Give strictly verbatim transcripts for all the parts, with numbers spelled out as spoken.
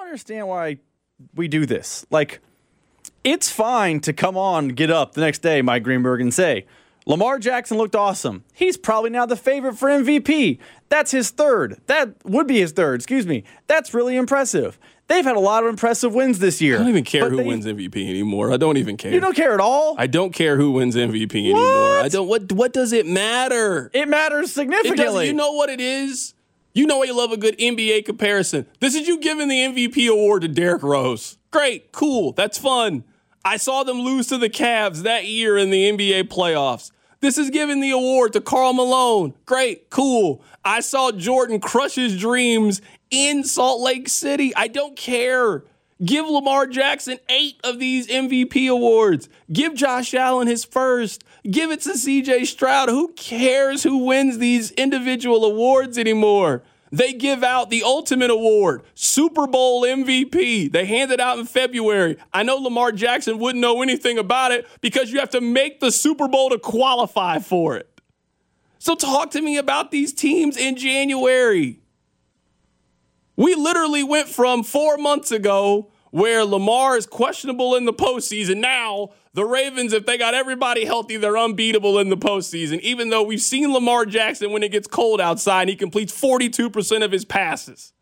understand why we do this. Like, it's fine to come on, get up the next day, Mike Greenberg, and say, Lamar Jackson looked awesome. He's probably now the favorite for M V P. That's his third. That would be his third, excuse me. That's really impressive. They've had a lot of impressive wins this year. I don't even care who wins M V P anymore. I don't even care. You don't care at all? I don't care who wins M V P what? anymore. I don't. What What does it matter? It matters significantly. It you know what it is? You know you love a good N B A comparison. This is you giving the M V P award to Derrick Rose. Great, cool, that's fun. I saw them lose to the Cavs that year in the N B A playoffs. This is giving the award to Karl Malone. Great, cool. I saw Jordan crush his dreams in Salt Lake City. I don't care. Give Lamar Jackson eight of these M V P awards. Give Josh Allen his first. Give it to C J Stroud. Who cares who wins these individual awards anymore? They give out the ultimate award, Super Bowl M V P. They hand it out in February. I know Lamar Jackson wouldn't know anything about it because you have to make the Super Bowl to qualify for it. So talk to me about these teams in January. We literally went from four months ago where Lamar is questionable in the postseason. Now, the Ravens, if they got everybody healthy, they're unbeatable in the postseason, even though we've seen Lamar Jackson when it gets cold outside, he completes forty-two percent of his passes.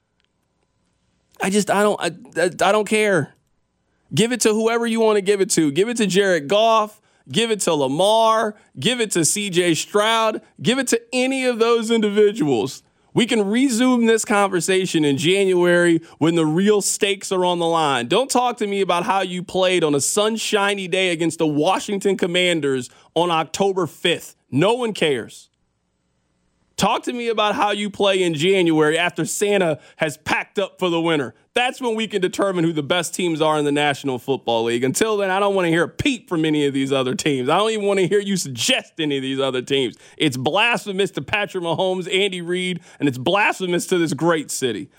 I just, I don't, I, I don't care. Give it to whoever you want to give it to. Give it to Jared Goff. Give it to Lamar. Give it to C J Stroud. Give it to any of those individuals. We can resume this conversation in January when the real stakes are on the line. Don't talk to me about how you played on a sunshiny day against the Washington Commanders on October fifth. No one cares. Talk to me about how you play in January after Santa has packed up for the winter. That's when we can determine who the best teams are in the National Football League. Until then, I don't want to hear a peep from any of these other teams. I don't even want to hear you suggest any of these other teams. It's blasphemous to Patrick Mahomes, Andy Reid, and it's blasphemous to this great city.